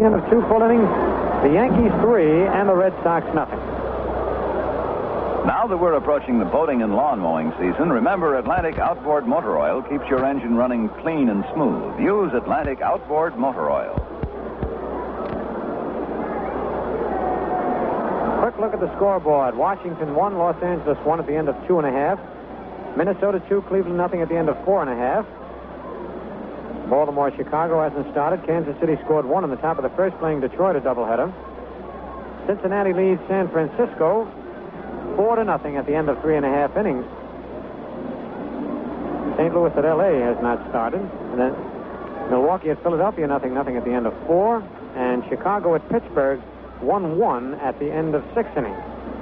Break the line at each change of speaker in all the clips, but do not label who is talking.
End of 2 full innings. The Yankees 3 and the Red Sox nothing.
Now that we're approaching the boating and lawn mowing season, remember Atlantic Outboard Motor Oil keeps your engine running clean and smooth. Use Atlantic Outboard Motor Oil.
Quick look at the scoreboard. Washington 1, Los Angeles 1 at the end of 2.5. Minnesota 2, Cleveland nothing at the end of 4.5. Baltimore, Chicago hasn't started. Kansas City scored 1 in the top of the first, playing Detroit a doubleheader. Cincinnati leads San Francisco 4-0 at the end of 3.5 innings. St. Louis at L.A. has not started. And then Milwaukee at Philadelphia 0-0 at the end of 4. And Chicago at Pittsburgh 1-1 at the end of 6 innings.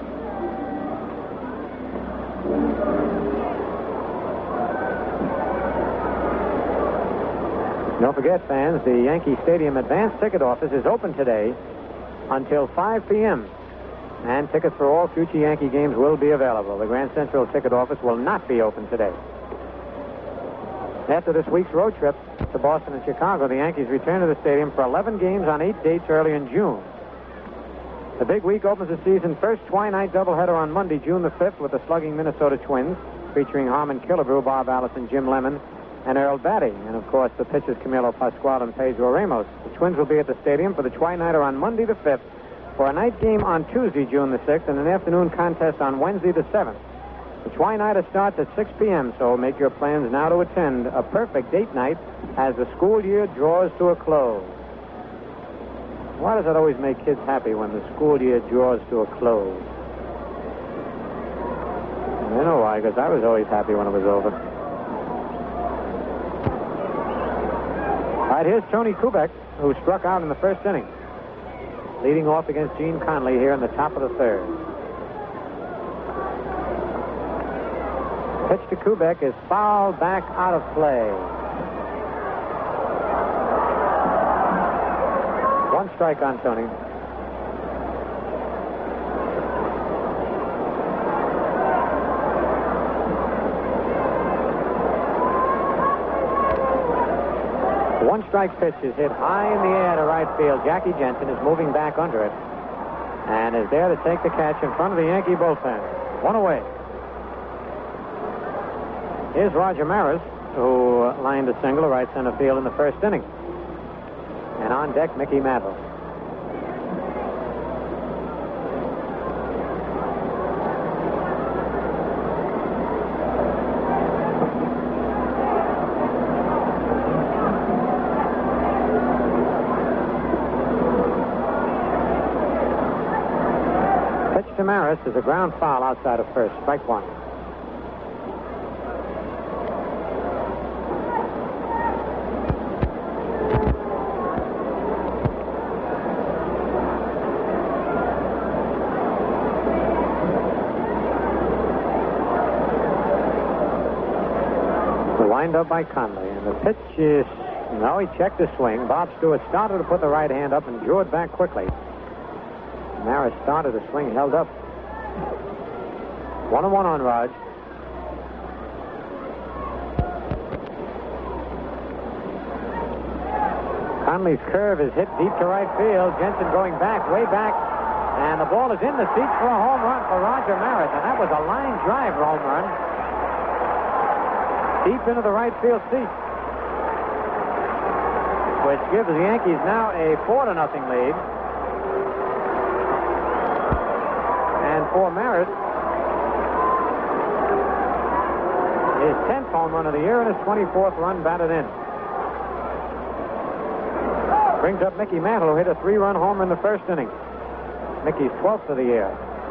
Don't forget, fans, the Yankee Stadium advance ticket office is open today until 5 p.m. And tickets for all future Yankee games will be available. The Grand Central ticket office will not be open today. After this week's road trip to Boston and Chicago, the Yankees return to the stadium for 11 games on 8 dates early in June. The big week opens the season first twilight doubleheader on Monday, June the 5th, with the slugging Minnesota Twins, featuring Harmon Killebrew, Bob Allison, Jim Lemon, and Earl Batty. And, of course, the pitchers Camilo Pascual and Pedro Ramos. The Twins will be at the stadium for the twilighter on Monday the 5th, for a night game on Tuesday, June the 6th, and an afternoon contest on Wednesday the 7th. The twilighter starts at 6 p.m., so make your plans now to attend a perfect date night as the school year draws to a close. Why does that always make kids happy when the school year draws to a close? I know why, because I was always happy when it was over. All right, here's Tony Kubek, who struck out in the first inning, leading off against Gene Conley here in the top of the third. Pitch to Kubek is fouled back out of play. 1 strike on Tony. One strike pitch is hit high in the air to right field. Jackie Jensen is moving back under it and is there to take the catch in front of the Yankee bullpen. 1 away. Here's Roger Maris, who lined a single to right center field in the first inning. And on deck, Mickey Mantle. Maris is a ground foul outside of first. Strike 1. Lined up by Conley, and the pitch is... No, he checked the swing. Bob Stewart started to put the right hand up and drew it back quickly. Maris started the swing, held up. 1-1 on Raj. Conley's curve is hit deep to right field. Jensen going back, way back. And the ball is in the seats for a home run for Roger Maris. And that was a line drive home run. Deep into the right field seat. Which gives the Yankees now a 4-0 lead. And for Maris, his 10th home run of the year and his 24th run batted in. Brings up Mickey Mantle, who hit a 3-run homer in the first inning. Mickey's 12th of the year.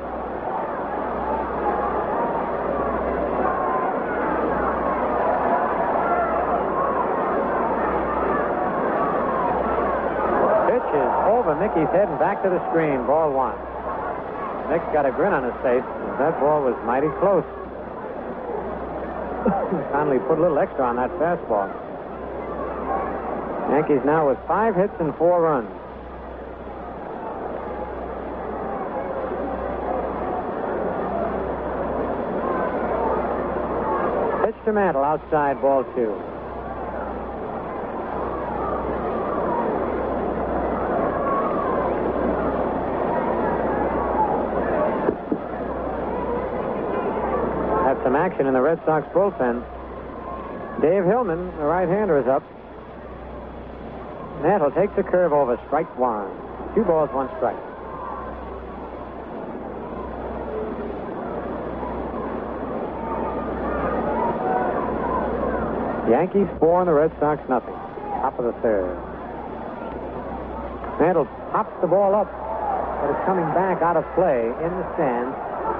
Pitch is over Mickey's head and back to the screen. Ball 1. Nick's got a grin on his face. That ball was mighty close. Conley put a little extra on that fastball. Yankees now with 5 hits and 4 runs. Pitch to Mantle, outside, ball 2. some action in the Red Sox bullpen. Dave Hillman, the right-hander, is up. Mantle takes a curve over, strike one. 2 balls, 1 strike. Yankees 4 and the Red Sox nothing. Top of the third. Mantle pops the ball up, but it's coming back out of play in the stands.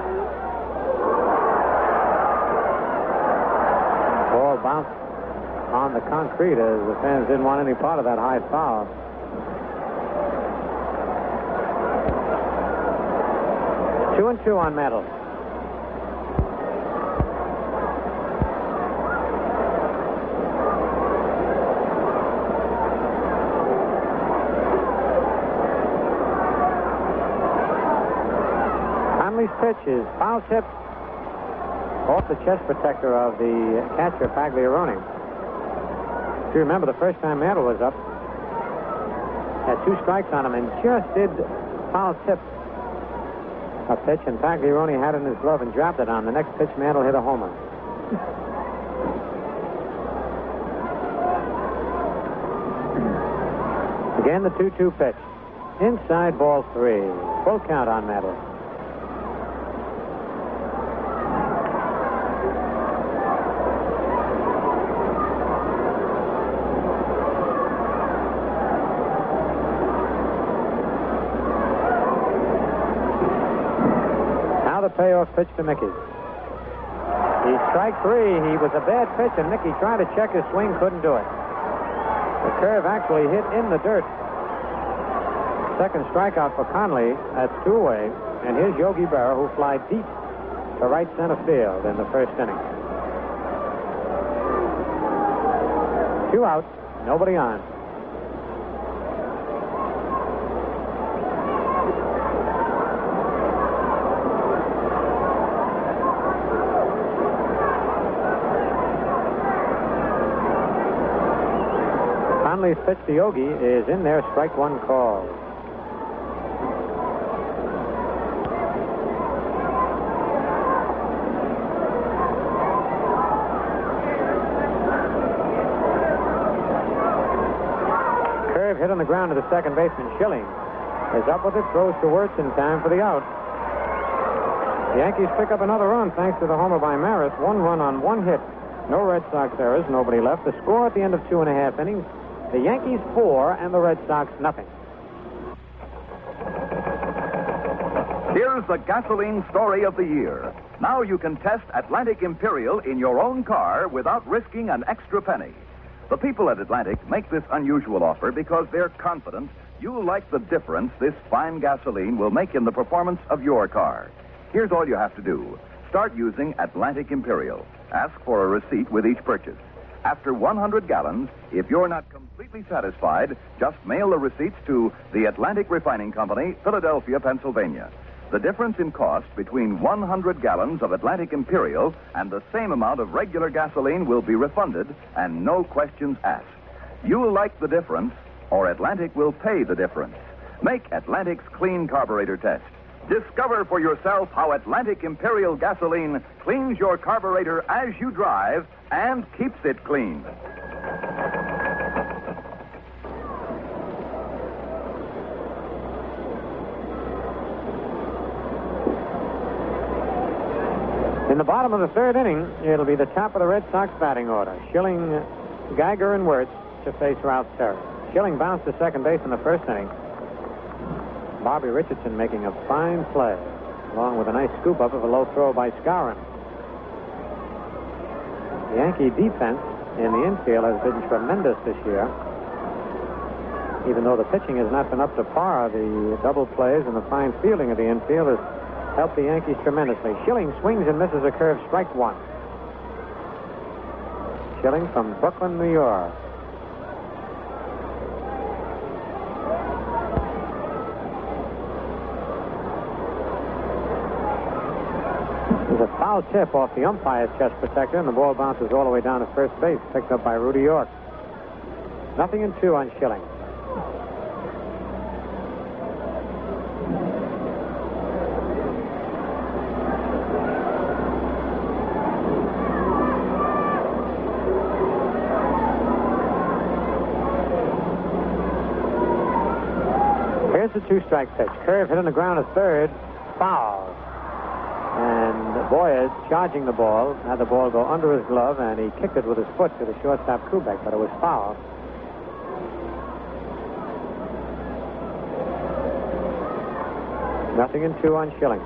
Ball bounced on the concrete as the fans didn't want any part of that high foul. Two and two on Mantle. Conley's pitch is foul tip off the chest protector of the catcher, Pagliarone. If you remember, the first time Mantle was up, had 2 strikes on him and just did foul tip a pitch, and Pagliarone had it in his glove and dropped it on. The next pitch, Mantle hit a homer. Again, the 2-2 pitch. Inside, ball 3. Full count on Mantle. Payoff pitch to Mickey. He strike 3. He was a bad pitch, and Mickey tried to check his swing, couldn't do it. The curve actually hit in the dirt. Second strikeout for Conley. That's 2 away. And here's Yogi Berra, who fly deep to right center field in the first inning. 2 out, nobody on. Conley's pitch to Yogi is in there, strike 1 call. Curve hit on the ground to the second baseman. Schilling is up with it, throws to Wirtz in time for the out. The Yankees pick up another run thanks to the homer by Maris. 1 run on 1 hit. No Red Sox errors, nobody left. The score at the end of 2.5 innings. The Yankees 4 and the Red Sox nothing.
Here's the gasoline story of the year. Now you can test Atlantic Imperial in your own car without risking an extra penny. The people at Atlantic make this unusual offer because they're confident you'll like the difference this fine gasoline will make in the performance of your car. Here's all you have to do. Start using Atlantic Imperial. Ask for a receipt with each purchase. After 100 gallons, if you're not completely satisfied, just mail the receipts to the Atlantic Refining Company, Philadelphia, Pennsylvania. The difference in cost between 100 gallons of Atlantic Imperial and the same amount of regular gasoline will be refunded and no questions asked. You'll like the difference, or Atlantic will pay the difference. Make Atlantic's clean carburetor test. Discover for yourself how Atlantic Imperial gasoline cleans your carburetor as you drive and keeps it clean.
In the bottom of the third inning, it'll be the top of the Red Sox batting order. Schilling, Geiger, and Wirtz to face Ralph Terry. Schilling bounced to second base in the first inning. Bobby Richardson making a fine play, along with a nice scoop-up of a low throw by Skowron. The Yankee defense in the infield has been tremendous this year. Even though the pitching has not been up to par, the double plays and the fine fielding of the infield has helped the Yankees tremendously. Schilling swings and misses a curve, strike 1. Schilling from Brooklyn, New York. There's a foul tip off the umpire's chest protector, and the ball bounces all the way down to first base, picked up by Rudy York. 0-2 on Schilling. Here's the two-strike pitch. Curve hit on the ground at third. Foul. And Boyer charging the ball. Had the ball go under his glove, and he kicked it with his foot to the shortstop Kubek, but it was foul. Nothing in 2 on Schilling.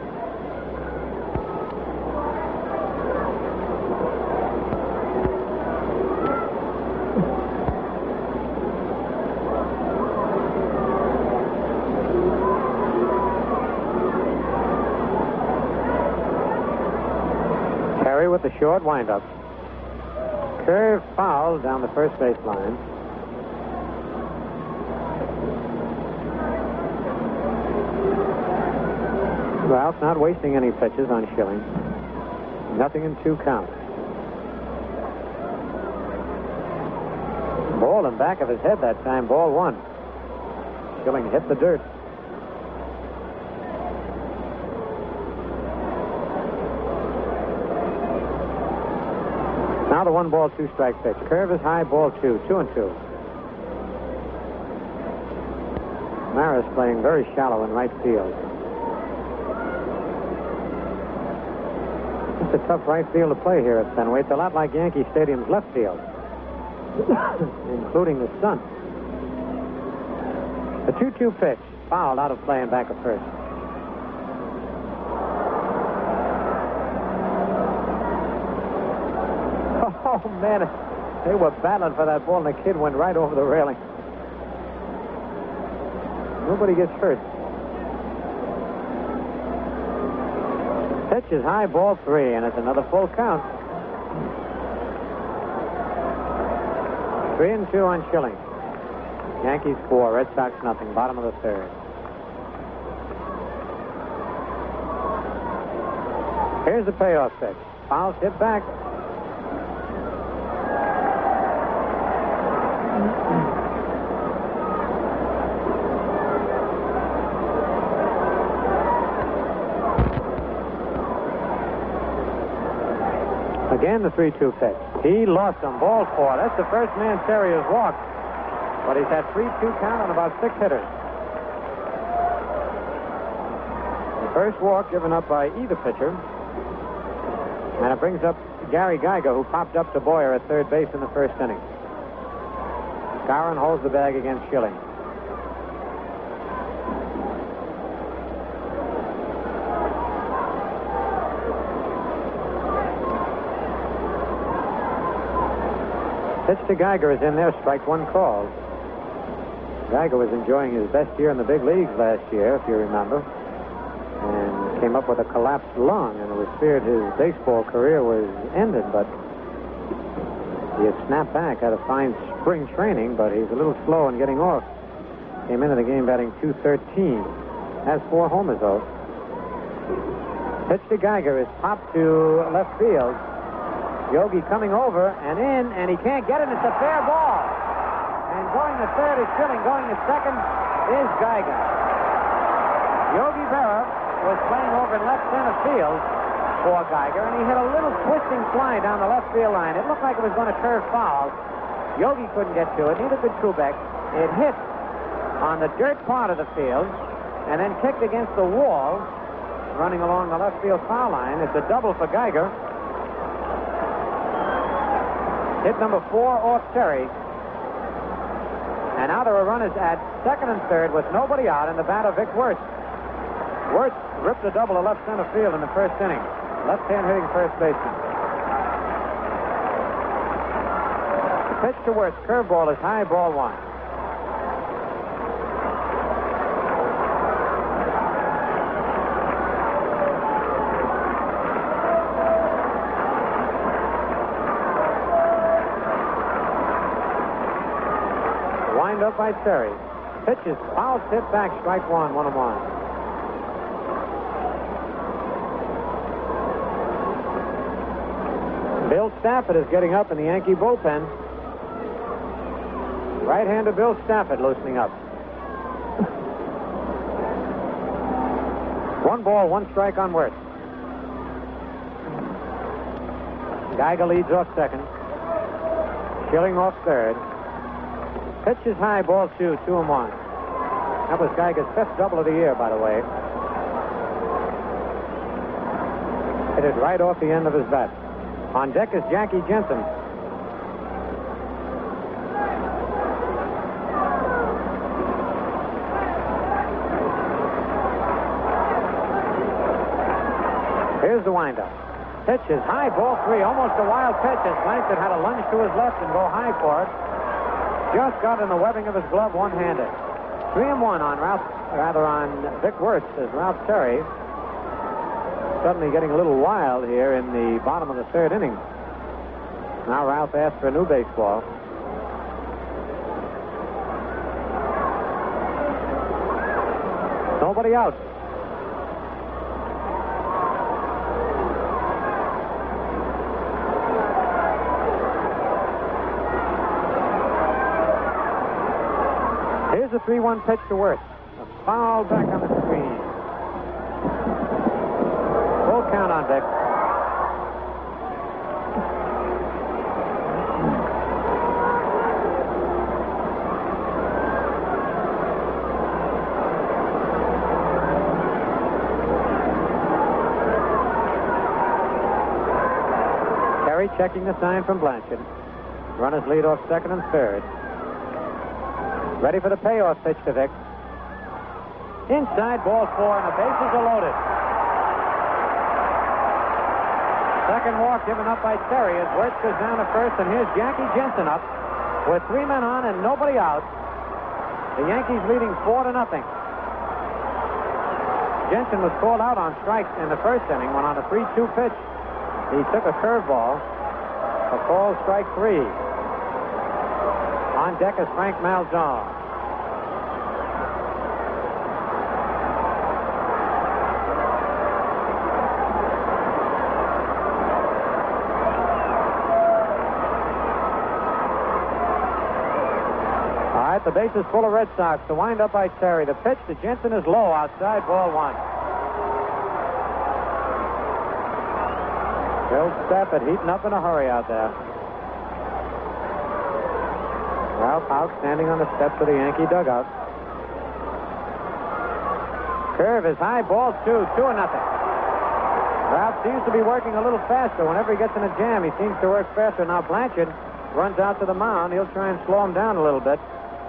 Terry with the short windup. Curve foul down the first base line. Ralph not wasting any pitches on Schilling. Nothing in 2 counts. Ball in back of his head that time. Ball 1. Schilling hit the dirt. Now the 1-ball, 2-strike pitch. Curve is high. Ball 2. 2-2. Maris playing very shallow in right field. It's a tough right field to play here at Fenway. It's a lot like Yankee Stadium's left field, including the sun. The 2-2 pitch. Fouled out of play and back at first. Oh, man. They were battling for that ball, and the kid went right over the railing. Nobody gets hurt. Pitch is high, ball 3, and it's another full count. 3-2 on Schilling. Yankees 4, Red Sox nothing. Bottom of the 3rd. Here's the payoff pitch. Foul hit back. Again, the 3-2 pitch. He lost him. Ball 4. That's the first man Terry has walked. But he's had 3-2 count on about 6 hitters. The first walk given up by either pitcher. And it brings up Gary Geiger, who popped up to Boyer at third base in the first inning. Skowron holds the bag against Schilling. Pitch to Geiger is in there. Strike 1 called. Geiger was enjoying his best year in the big leagues last year, if you remember, and came up with a collapsed lung, and it was feared his baseball career was ended, but he had snapped back, had a fine spring training, but he's a little slow in getting off. Came into the game batting .213. Has 4 homers, though. Pitch to Geiger is popped to left field. Yogi coming over and in, and he can't get it. It's a fair ball. And going to third is Schilling. Going to second is Geiger. Yogi Berra was playing over in left center field for Geiger, and he hit a little twisting fly down the left field line. It looked like it was going to curve foul. Yogi couldn't get to it. Neither could Kubek. It hit on the dirt part of the field and then kicked against the wall running along the left field foul line. It's a double for Geiger. Hit number 4 off Terry. And now there are runners at second and third with nobody out, and the batter, Vic Wertz. Wertz ripped a double to left center field in the first inning. Left-hand hitting first baseman. The pitch to Wertz. Curveball is high, ball 1. Wind up by Terry. Pitch is foul, hit back, strike 1, 1-1. Bill Stafford is getting up in the Yankee bullpen. Right-hander Bill Stafford loosening up. 1 ball, 1 strike on Wertz. Geiger leads off second. Schilling off third. Pitch is high, ball 2, 2-1. That was Geiger's 5th double of the year, by the way. Hit it right off the end of his bat. On deck is Jackie Jensen. Here's the windup. Pitch is high, ball 3, almost a wild pitch as Blanchard had a lunge to his left and go high for it. Just got in the webbing of his glove one-handed. 3-1 on Vic Wirtz as Ralph Terry suddenly getting a little wild here in the bottom of the 3rd inning. Now Ralph asked for a new baseball. Nobody out. Here's a 3-1 pitch to Wirtz. A foul back on the screen. Full count on Vic. Terry checking the sign from Blanchard. Runners lead off 2nd and 3rd. Ready for the payoff pitch to Vic. Inside, ball 4, and the bases are loaded. Second walk given up by Terry as Wirtz goes down to first, and here's Jackie Jensen up with 3 men on and nobody out. The Yankees leading 4-0. Jensen was called out on strikes in the 1st inning when on a 3-2 pitch he took a curveball. A call, strike 3. On deck is Frank Malzone. All right, the base is full of Red Sox. The windup by Terry. The pitch to Jensen is low outside, ball 1. Bill Stafford heating up in a hurry out there. Ralph Houk standing on the steps of the Yankee dugout. Curve is high, ball 2, 2-0. Ralph seems to be working a little faster. Whenever he gets in a jam, he seems to work faster. Now Blanchard runs out to the mound. He'll try and slow him down a little bit.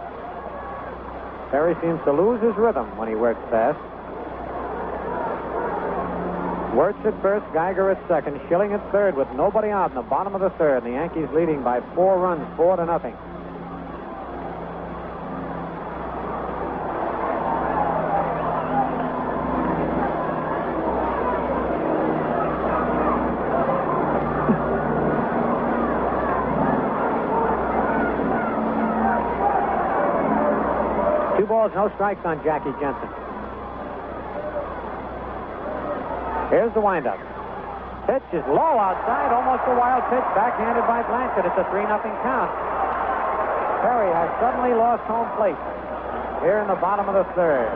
Terry seems to lose his rhythm when he works fast. Wirtz at first, Geiger at second, Schilling at third with nobody out in the bottom of the 3rd. The Yankees leading by 4 runs, 4-0. No strikes on Jackie Jensen. Here's the windup. Pitch is low outside, almost a wild pitch, backhanded by Blanchard. It's a 3-0 count. Terry has suddenly lost home plate here in the bottom of the 3rd.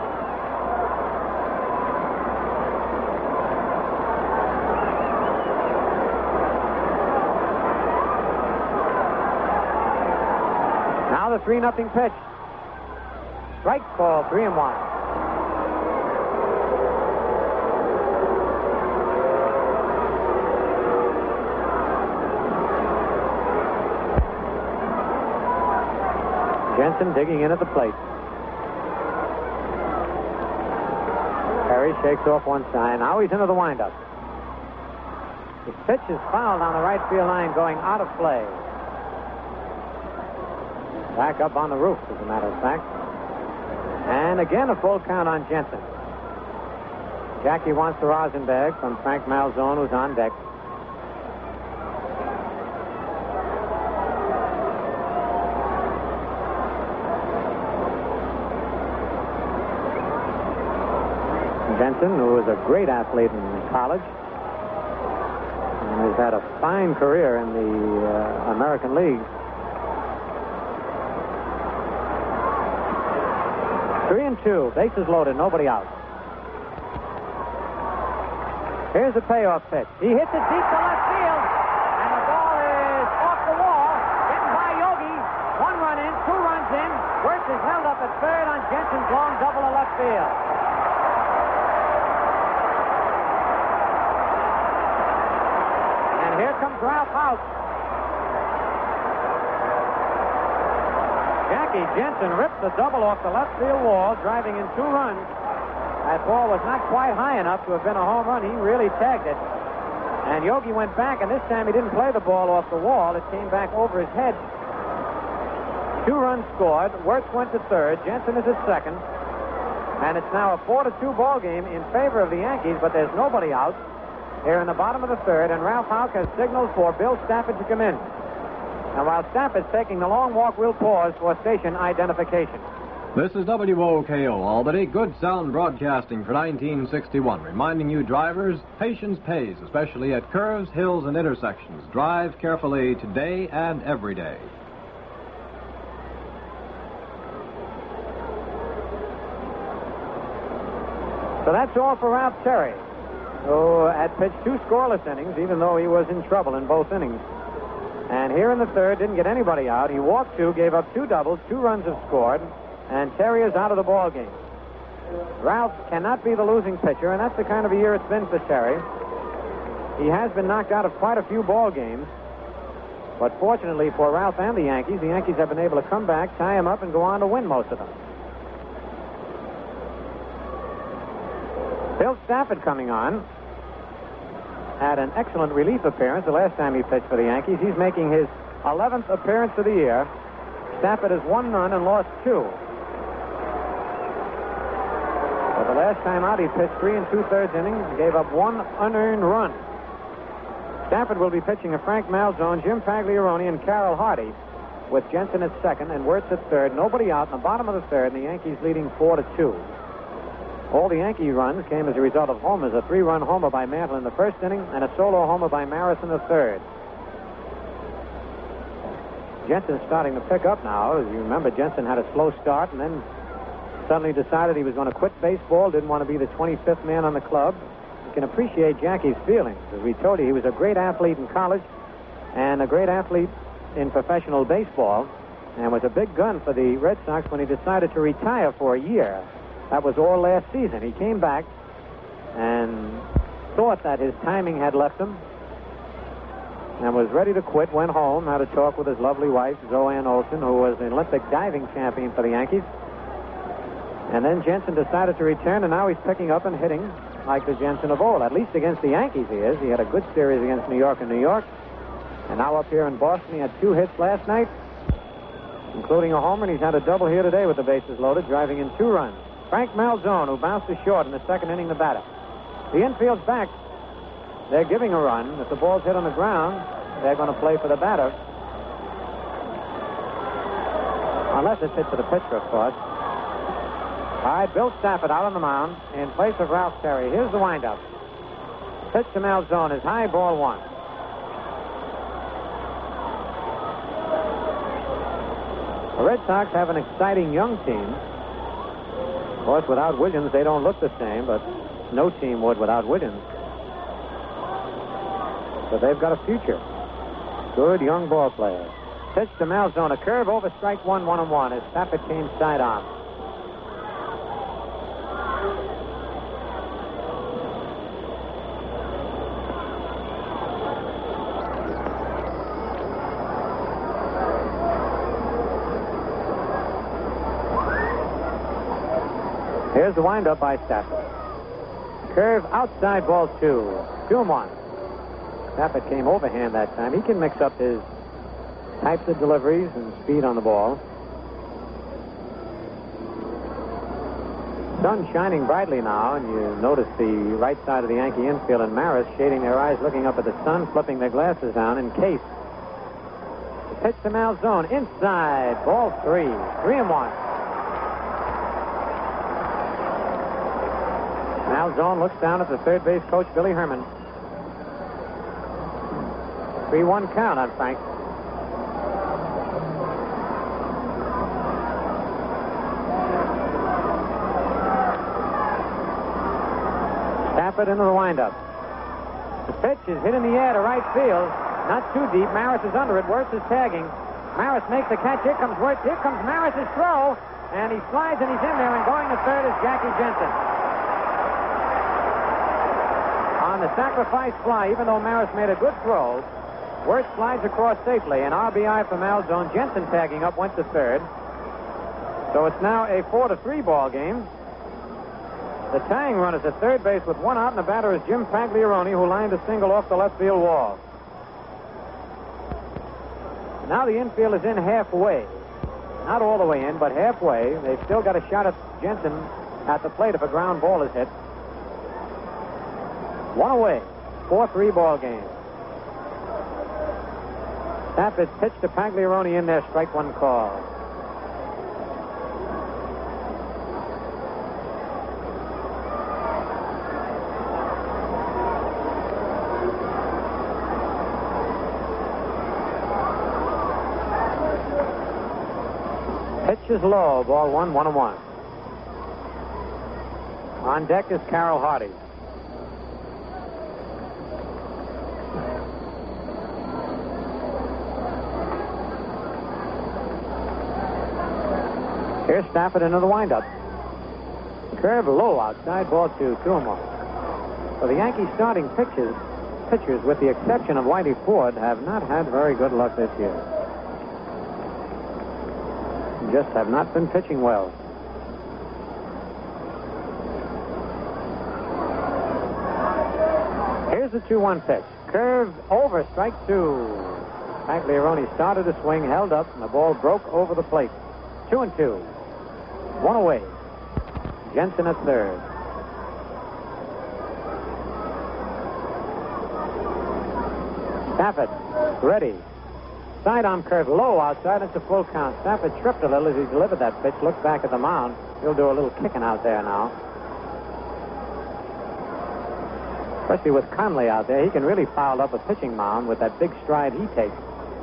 Now the 3-0 pitch. Strike call, 3-1. Jensen digging in at the plate. Terry shakes off one side. Now he's into the windup. His pitch is fouled on the right field line, going out of play. Back up on the roof, as a matter of fact. And again, a full count on Jensen. Jackie wants the rosin bag from Frank Malzone, who's on deck. Jensen, who was a great athlete in college, and has had a fine career in the American League. 3-2, bases loaded, nobody out. Here's the payoff pitch. He hits it deep to left field, and the ball is off the wall, getting by Yogi. 1 run in, 2 runs in. Wirtz is held up at third on Jensen's double to left field. And here comes Ralph Houk. Jackie Jensen ripped the double off the left field wall, driving in 2 runs. That ball was not quite high enough to have been a home run. He really tagged it. And Yogi went back, and this time he didn't play the ball off the wall. It came back over his head. 2 runs scored. Wirtz went to third. Jensen is at second. And it's now a 4-2 ball game in favor of the Yankees, but there's nobody out here in the bottom of the third, and Ralph Houk has signaled for Bill Stafford to come in. And while Stafford's taking the long walk, we'll pause for station identification.
This is WOKO Albany, good sound broadcasting for 1961, reminding you drivers, patience pays, especially at curves, hills, and intersections. Drive carefully today and every day.
So that's all for Ralph Terry, who had pitched 2 scoreless innings, even though he was in trouble in both innings. And here in the third, didn't get anybody out. He walked 2, gave up 2 doubles, 2 runs have scored, and Terry is out of the ball game. Ralph cannot be the losing pitcher, and that's the kind of a year it's been for Terry. He has been knocked out of quite a few ball games, but fortunately for Ralph and the Yankees have been able to come back, tie him up, and go on to win most of them. Bill Stafford coming on. Had an excellent relief appearance the last time he pitched for the Yankees. He's making his 11th appearance of the year. Stafford has won none and lost 2. But the last time out, he pitched 3 2/3 innings and gave up 1 unearned run. Stafford will be pitching a Frank Malzone, Jim Pagliarone, and Carroll Hardy, with Jensen at second and Wirtz at third. Nobody out in the bottom of the third, and the Yankees leading 4-2. All the Yankee runs came as a result of homers, a 3-run homer by Mantle in the first inning and a solo homer by Maris in the third. Jensen's starting to pick up now. As you remember, Jensen had a slow start and then suddenly decided he was going to quit baseball, didn't want to be the 25th man on the club. You can appreciate Jackie's feelings. As we told you, he was a great athlete in college and a great athlete in professional baseball and was a big gun for the Red Sox when he decided to retire for a year. That was all last season. He came back and thought that his timing had left him and was ready to quit, went home, had a talk with his lovely wife, Zoanne Olsen, who was an Olympic diving champion for the Yankees. And then Jensen decided to return, and now he's picking up and hitting like the Jensen of old. At least against the Yankees he is. He had a good series against New York and New York. And now up here in Boston, he had 2 hits last night, including a homer, and he's had a double here today with the bases loaded, driving in 2 runs. Frank Malzone, who bounced to short in the second inning, the batter. The infield's back. They're giving a run. If the ball's hit on the ground, they're going to play for the batter. Unless it's hit to the pitcher, of course. All right, Bill Stafford out on the mound in place of Ralph Terry. Here's the windup. Pitch to Malzone is high, ball 1. The Red Sox have an exciting young team. Of course, without Williams, they don't look the same, but no team would without Williams. But they've got a future. Good young ball player. Pitch to Malzone, a curve over strike 1, 1-1 as Stafford came sidearm. Here's the windup by Stafford. Curve outside, ball 2. 2-1. Stafford came overhand that time. He can mix up his types of deliveries and speed on the ball. Sun shining brightly now, and you notice the right side of the Yankee infield and Maris shading their eyes, looking up at the sun, flipping their glasses down in case. The pitch to Malzone, inside, ball 3. 3-1. Malzone looks down at the third base coach, Billy Herman. 3-1 count on Frank. Stafford into the windup. The pitch is hit in the air to right field. Not too deep. Maris is under it. Wirtz is tagging. Maris makes the catch. Here comes Wirtz. Here comes Maris' throw. and he slides and he's in there, and going to third is Jackie Jensen. On the sacrifice fly, even though Maris made a good throw, Wirtz slides across safely. An RBI for Malzone. Jensen tagging up, went to third. So it's now a 4-3 ball game. The tying run is at third base with one out, and the batter is Jim Pagliarone, who lined a single off the left field wall. Now the infield is in halfway. Not all the way in, but halfway. They've still got a shot at Jensen at the plate if a ground ball is hit. One away. 4-3 ball game. Stafford pitched to Pagliarone in there, strike one call. Pitch is low, ball 1-1. On deck is Carroll Hardy. Here's Stafford into the windup. Curve low outside, ball 2-1. So the Yankees starting pitchers, with the exception of Whitey Ford, have not had very good luck this year. Just have not been pitching well. Here's the 2-1 pitch. Curve over, strike two. Pagliarone started to swing, held up, and the ball broke over the plate. 2-2. One away. Jensen at third. Stafford, ready. Sidearm curve low outside. It's a full count. Stafford tripped a little as he delivered that pitch. Looked back at the mound. He'll do a little kicking out there now. Especially with Conley out there. He can really foul up a pitching mound with that big stride he takes.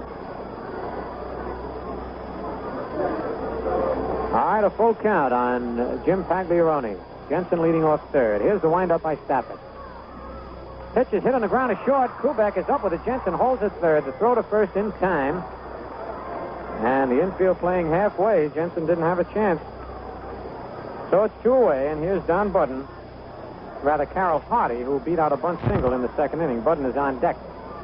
All right, a full count on Jim Pagliarone. Jensen leading off third. Here's the windup by Stafford. Pitch is hit on the ground is short. Kubek is up with it. Jensen holds it third. The throw to first in time. And the infield playing halfway. Jensen didn't have a chance. So it's two away, and here's Don Budden. Rather, Carroll Hardy, who beat out a bunt single in the second inning. Budden is on deck.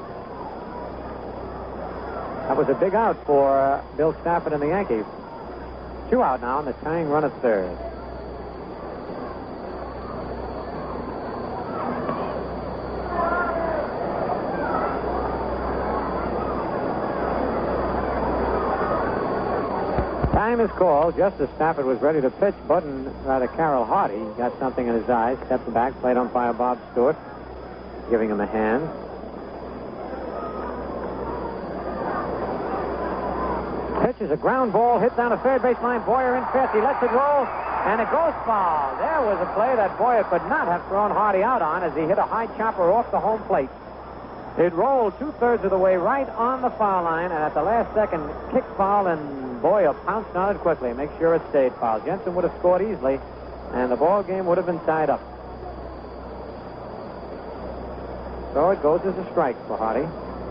That was a big out for Bill Stafford and the Yankees. Two out now, and the tying run at third. Time is called. Just as Stafford was ready to pitch, Carroll Hardy got something in his eyes, stepped back, plate umpire Bob Stewart, giving him a hand. Pitch is a ground ball hit down the third baseline. Boyer in fifth. He lets it roll, and it goes foul. There was a play that Boyer could not have thrown Hardy out on as he hit a high chopper off the home plate. It rolled 2/3 of the way right on the foul line, and at the last second, kicked foul, and Boyer pounced on it quickly. Make sure it stayed foul. Jensen would have scored easily, and the ball game would have been tied up. So it goes as a strike for Hardy.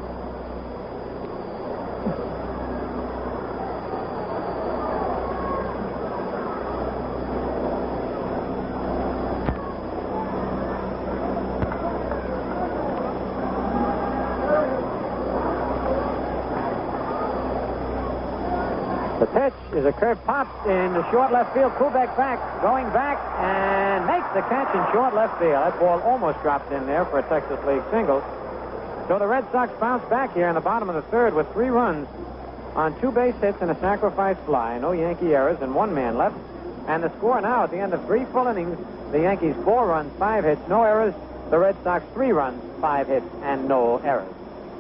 The pitch is a curve popped in the short left field. Kubek back, going back, and makes the catch in short left field. That ball almost dropped in there for a Texas League single. So the Red Sox bounce back here in the bottom of the third with 3 runs on 2 base hits and a sacrifice fly. No Yankee errors and 1 man left. And the score now at the end of 3 full innings, the Yankees 4 runs, 5 hits, no errors. The Red Sox 3 runs, 5 hits, and no errors.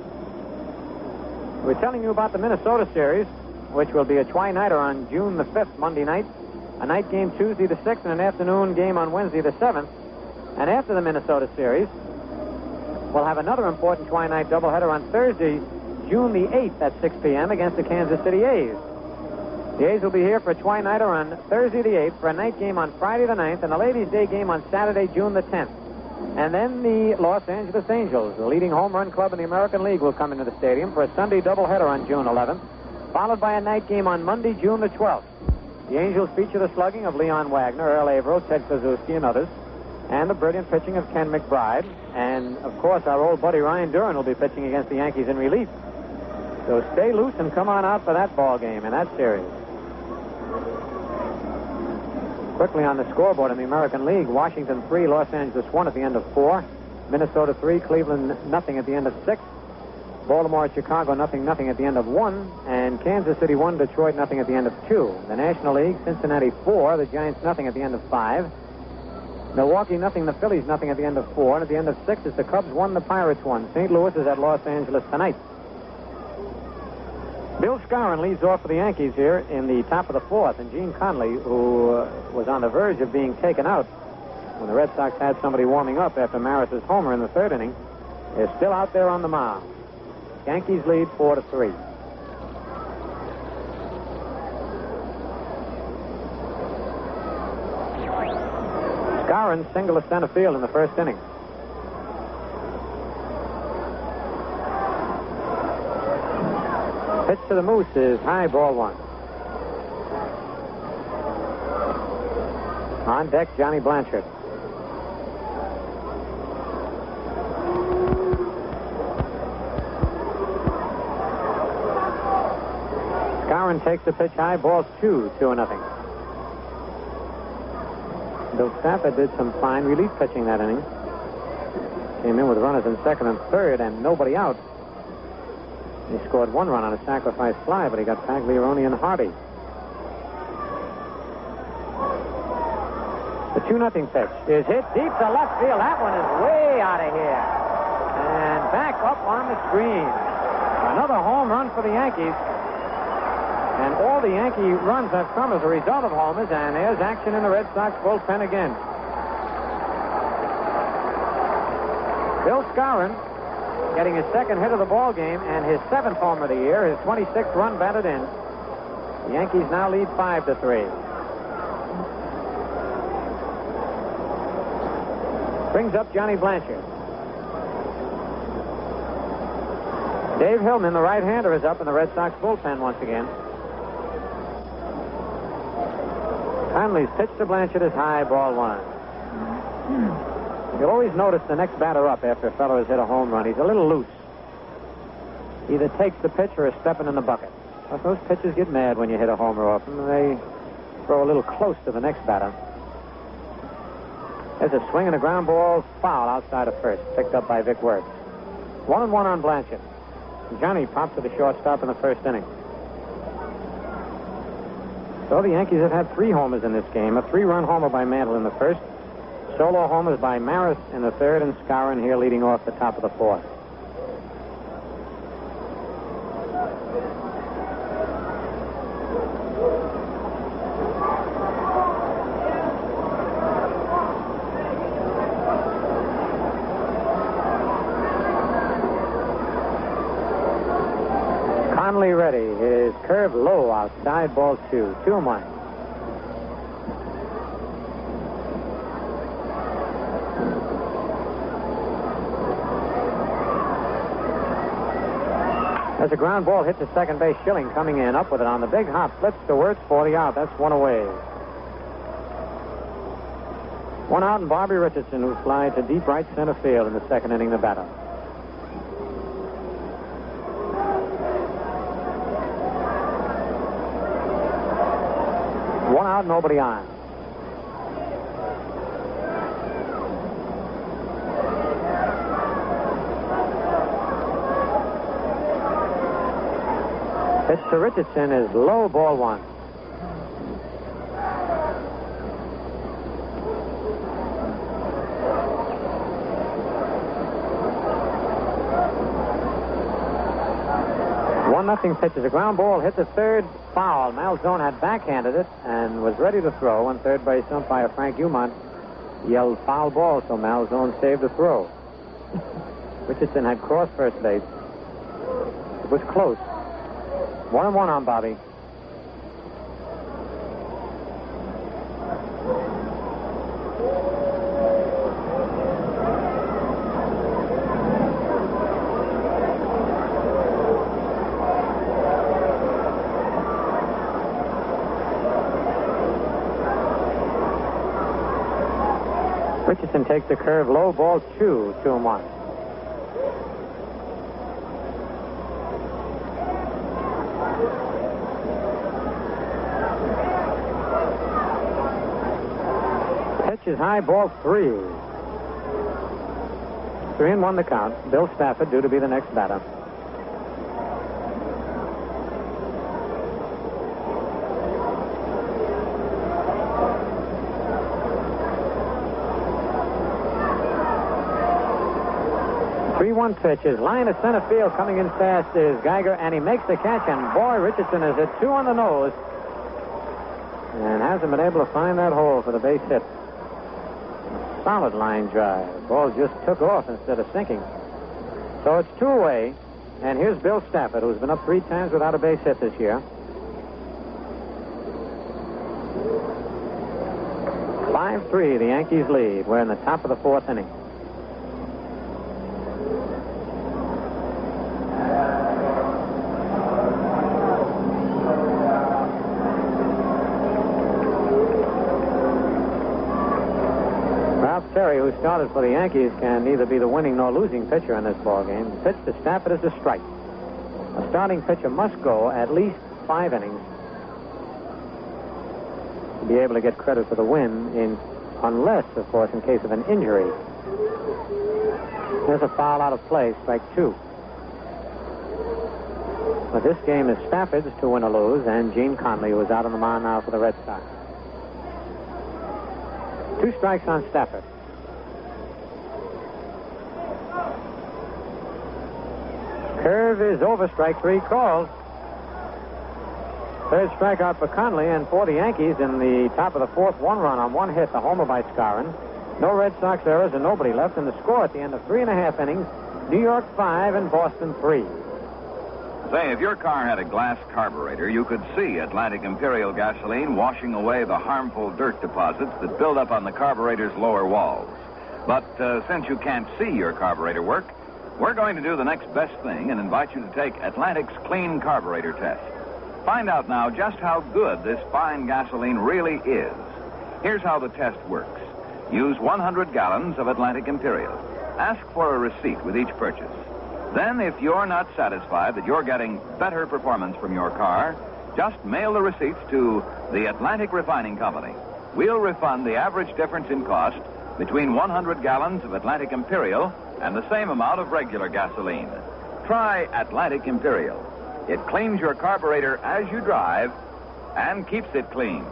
We're telling you about the Minnesota series, which will be a twilighter on June the 5th, Monday night, a night game Tuesday the 6th, and an afternoon game on Wednesday the 7th. And after the Minnesota series, we'll have another important twilight doubleheader on Thursday, June the 8th at 6 p.m. against the Kansas City A's. The A's will be here for a twilighter on Thursday the 8th, for a night game on Friday the 9th, and a Ladies' Day game on Saturday, June the 10th. And then the Los Angeles Angels, the leading home run club in the American League, will come into the stadium for a Sunday doubleheader on June 11th, followed by a night game on Monday, June the 12th. The Angels feature the slugging of Leon Wagner, Earl Averill, Ted Kluszewski, and others, and the brilliant pitching of Ken McBride. And, of course, our old buddy Ryan Duran will be pitching against the Yankees in relief. So stay loose and come on out for that ball game and that series. Quickly on the scoreboard in the American League, Washington 3, Los Angeles 1 at the end of 4. Minnesota 3, Cleveland nothing at the end of 6. Baltimore, Chicago, nothing at the end of 1. And Kansas City 1, Detroit, nothing at the end of 2. The National League, Cincinnati 4, the Giants, nothing at the end of 5. Milwaukee, nothing, the Phillies, nothing at the end of 4. And at the end of 6, it's the Cubs 1, the Pirates 1. St. Louis is at Los Angeles tonight. Bill Skowron leads off for the Yankees here in the top of the 4th. And Gene Conley, who was on the verge of being taken out when the Red Sox had somebody warming up after Maris's homer in the 3rd inning, is still out there on the mound. Yankees lead 4-3. Skowron singled to center field in the 1st inning. Pitch to the Moose is high, ball 1. On deck, Johnny Blanchard. Skowron takes the pitch high, ball 2, 2-0. Bill Stafford did some fine relief pitching that inning. Came in with runners in 2nd and 3rd and nobody out. He scored 1 run on a sacrifice fly, but he got Pagliarone and Hardy. The 2-0 pitch is hit deep to left field. That one is way out of here. And back up on the screen. Another home run for the Yankees. And all the Yankee runs have come as a result of homers, and there's action in the Red Sox bullpen again. Bill Skowron getting his 2nd hit of the ball game and his 7th homer of the year, his 26th run batted in. The Yankees now lead 5-3. Brings up Johnny Blanchard. Dave Hillman, the right-hander, is up in the Red Sox bullpen once again. Conley's pitch to Blanchard is high, ball 1. You'll always notice the next batter up after a fellow has hit a home run. He's a little loose. Either takes the pitch or is stepping in the bucket. But those pitchers get mad when you hit a homer off them. They throw a little close to the next batter. There's a swing and a ground ball foul outside of first, picked up by Vic Wertz. 1-1 on Blanchard. Johnny popped to the shortstop in the 1st inning. So the Yankees have had 3 homers in this game. A 3-run homer by Mantle in the 1st. Solo homers by Maris in the 3rd, and Skowron here leading off the top of the 4th. Conley ready. His curve low outside, ball 2. 2-1. There's a ground ball hit to second base. Schilling coming in, up with it on the big hop. Flips to Wertz for the out. That's 1 away. 1 out, and Bobby Richardson, who flies to deep right center field in the 2nd inning, the batter. One out, nobody on. Pitch to Richardson is low, ball 1. Nothing pitch is a ground ball hit to 3rd, foul. Malzone had backhanded it and was ready to throw, and 3rd base umpire Frank Umont yelled foul ball, so Malzone saved the throw. Richardson had crossed first base. It was close. 1-1 on Bobby. Richardson takes the curve low, ball 2-1. Pitch is high, ball 3. 3-1 the count. Bill Stafford due to be the next batter. Pitch is line of center field. Coming in fast is Geiger, and he makes the catch, and boy, Richardson is at 2 on the nose and hasn't been able to find that hole for the base hit. Solid line drive. Ball just took off instead of sinking. So it's 2 away, and here's Bill Stafford, who's been up 3 times without a base hit this year. 5-3, the Yankees lead. We're in the top of the 4th inning. Terry, who started for the Yankees, can neither be the winning nor losing pitcher in this ballgame. The pitch to Stafford is a strike. A starting pitcher must go at least 5 innings to be able to get credit for the win, unless, of course, in case of an injury. There's a foul out of play, strike 2. But this game is Stafford's to win or lose, and Gene Conley, who is out on the mound now for the Red Sox. 2 strikes on Stafford. Curve is over, strike 3 called. 3rd strikeout for Conley, and for the Yankees in the top of the 4th, 1 run on 1 hit, the homer by Skowron. No Red Sox errors and nobody left, and the score at the end of 3.5 innings, New York 5 and Boston 3.
Say, if your car had a glass carburetor, you could see Atlantic Imperial gasoline washing away the harmful dirt deposits that build up on the carburetor's lower walls. But since you can't see your carburetor work, we're going to do the next best thing and invite you to take Atlantic's clean carburetor test. Find out now just how good this fine gasoline really is. Here's how the test works. Use 100 gallons of Atlantic Imperial. Ask for a receipt with each purchase. Then, if you're not satisfied that you're getting better performance from your car, just mail the receipts to the Atlantic Refining Company. We'll refund the average difference in cost between 100 gallons of Atlantic Imperial and the same amount of regular gasoline. Try Atlantic Imperial. It cleans your carburetor as you drive and keeps it clean.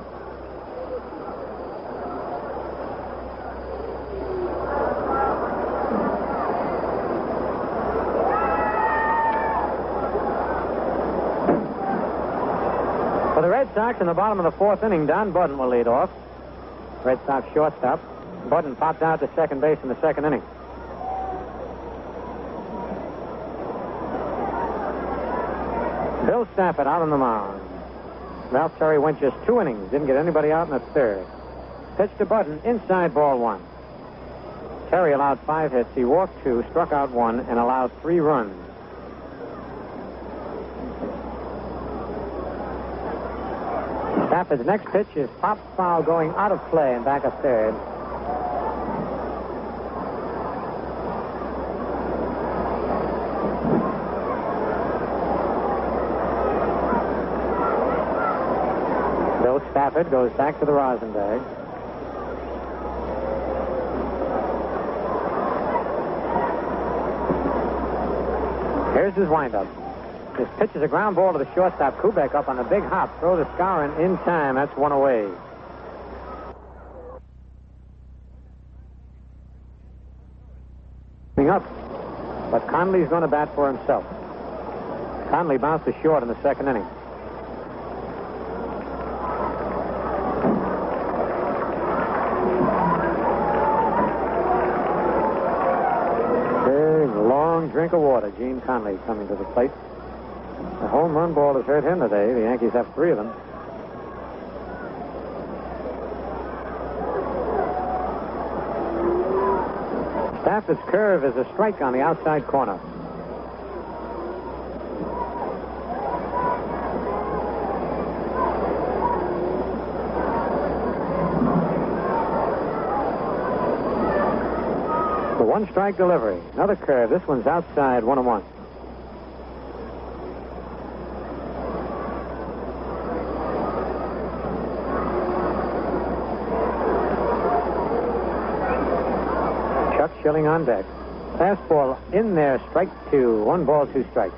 For the Red Sox in the bottom of the 4th inning, Don Budden will lead off. Red Sox shortstop. Budden popped out to second base in the 2nd inning. Bill Stafford out on the mound. Ralph Terry went just 2 innings, didn't get anybody out in the 3rd. Pitch to Budden, inside, ball 1. Terry allowed 5 hits. He walked 2, struck out 1, and allowed 3 runs. Stafford's next pitch is pop foul going out of play and back of 3rd. Bill Stafford goes back to the Rosenberg. Here's his windup. This pitch is a ground ball to the shortstop. Kubek up on a big hop. Throw to Skowron in time. That's 1 away. Up, but Conley's going to bat for himself. Conley bounces short in the 2nd inning. Big, long drink of water. Gene Conley coming to the plate. The home run ball has hurt him today. The Yankees have 3 of them. Stafford's curve is a strike on the outside corner. The one-strike delivery. Another curve. This one's outside, 1-1. Chuck Schilling on deck. Fastball in there, strike 2. 1 ball, 2 strikes.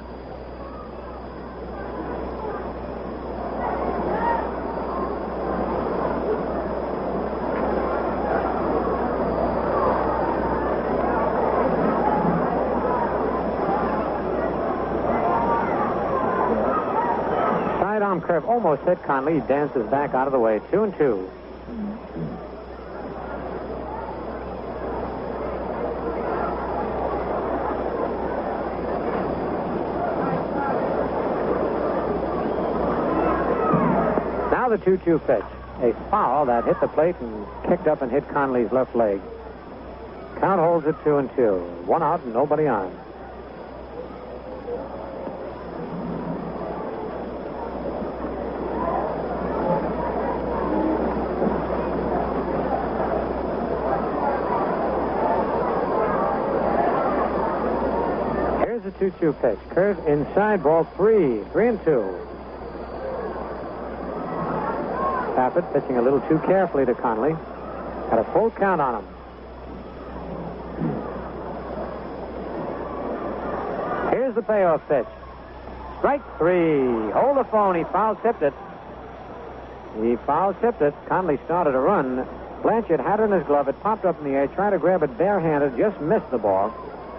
Sidearm curve almost hit Conley. He dances back out of the way. 2-2. The 2-2 pitch. A foul that hit the plate and kicked up and hit Conley's left leg. Count holds at 2-2. 1 out and nobody on. Here's the 2-2 pitch. Curve inside, ball 3. 3-2. Stafford pitching a little too carefully to Conley. Had a full count on him. Here's the payoff pitch. Strike 3. Hold the phone. He foul-tipped it. Conley started a run. Blanchard had it in his glove. It popped up in the air. Tried to grab it barehanded. Just missed the ball.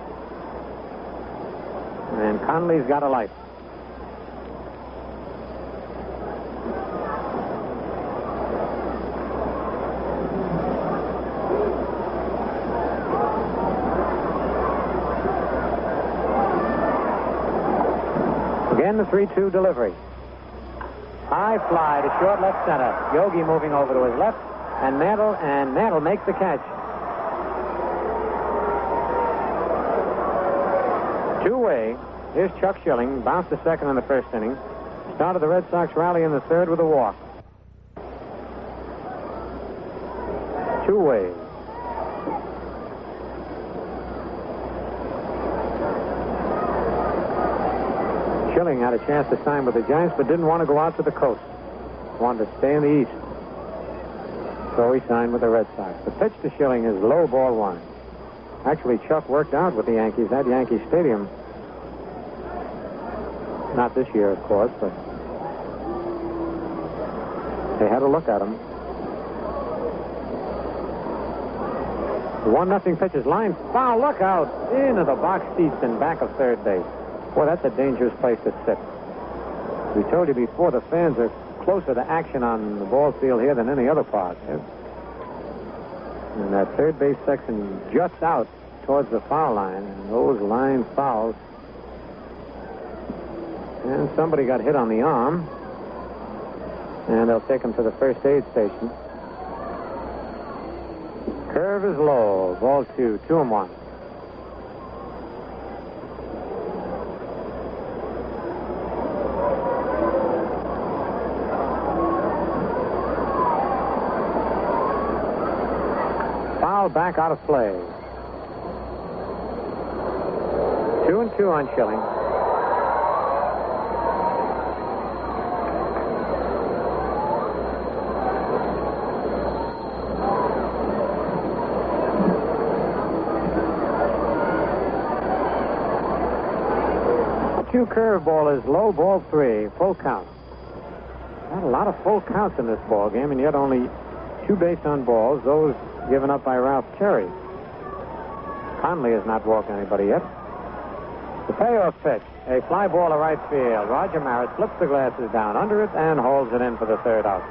And Conley's got a life. Again, the 3-2 delivery. High fly to short left center. Yogi moving over to his left, and Mantle makes the catch. Two-way. Here's Chuck Schilling, bounced to second in the first inning. Started the Red Sox rally in the third with a walk. Two-way. Schilling had a chance to sign with the Giants, but didn't want to go out to the coast. Wanted to stay in the East. So he signed with the Red Sox. The pitch to Schilling is low, ball 1. Actually, Chuck worked out with the Yankees at Yankee Stadium. Not this year, of course, but they had a look at him. The 1-0 pitch is line foul. Look out. Into the box seats in back of third base. Boy, that's a dangerous place to sit. We told you before, the fans are closer to action on the ball field here than any other part. And that third base section juts out towards the foul line, and those line fouls. And somebody got hit on the arm, and they'll take him to the first aid station. Curve is low, ball 2, 2-1. Back out of play. 2-2 on Schilling. The 2 curveball is low, ball 3, full count. Not a lot of full counts in this ball game, and yet only 2 base on balls. Those given up by Ralph Cherry. Conley has not walked anybody yet. The payoff pitch, a fly ball to right field. Roger Maris flips the glasses down under it and holds it in for the third out.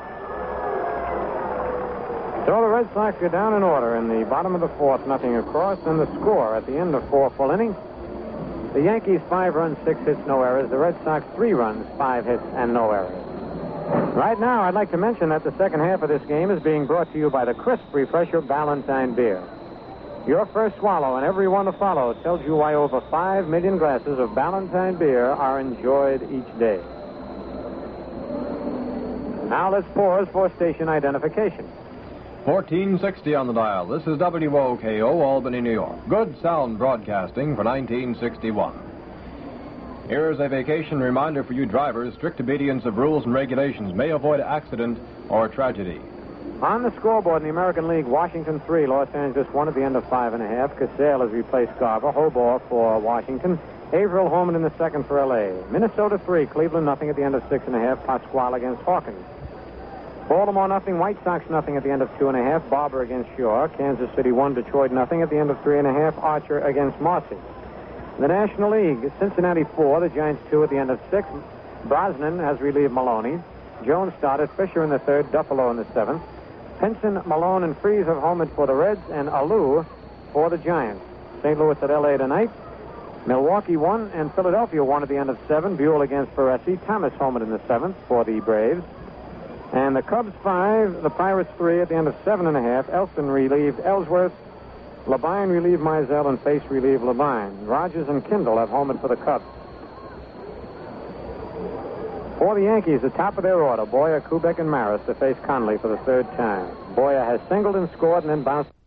So the Red Sox are down in order in the bottom of the fourth, 0 across, and the score at the end of 4 full innings. The Yankees 5 runs, 6 hits, no errors. The Red Sox 3 runs, 5 hits, and no errors. Right now, I'd like to mention that the second half of this game is being brought to you by the crisp refresher Ballantine beer. Your first swallow and every one to follow tells you why over 5 million glasses of Ballantine beer are enjoyed each day. Now let's pause for station identification.
1460 on the dial. This is WOKO, Albany, New York. Good sound broadcasting for 1961. Here's a vacation reminder for you drivers. Strict obedience of rules and regulations may avoid accident or tragedy.
On the scoreboard in the American League, Washington 3, Los Angeles 1 at the end of 5.5. Casale has replaced Garver. Hobart for Washington. Averill home in the second for L.A. Minnesota 3, Cleveland nothing at the end of 6.5. Pasquale against Hawkins. Baltimore nothing, White Sox nothing at the end of 2.5. Barber against Shaw. Kansas City 1, Detroit nothing at the end of 3.5. Archer against Marcy. In the National League, Cincinnati 4, the Giants 2 at the end of 6. Brosnan has relieved Maloney. Jones started, Fisher in the third, Duffalo in the seventh. Pinson, Malone, and Freese have homered for the Reds, and Alou for the Giants. St. Louis at L.A. tonight. Milwaukee 1 and Philadelphia 1 at the end of 7. Buell against Baresi. Thomas homered in the seventh for the Braves. And the Cubs 5, the Pirates 3 at the end of 7.5. Elston relieved Ellsworth. Labine relieved Mizell, and Face relieved Labine. Rogers and Kindle have homered for the Cubs. For the Yankees, the top of their order, Boyer, Kubek, and Maris to face Conley for the third time. Boyer has singled and scored and then bounced.